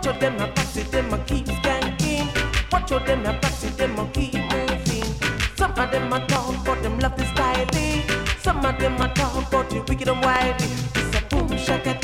Watch out them a practice, them a keep skanking. Watch out them a practice, them a keep moving. Some of them a talk, but them love the styling. Some of them a talk, but you wicked and wily. It's a boom shaka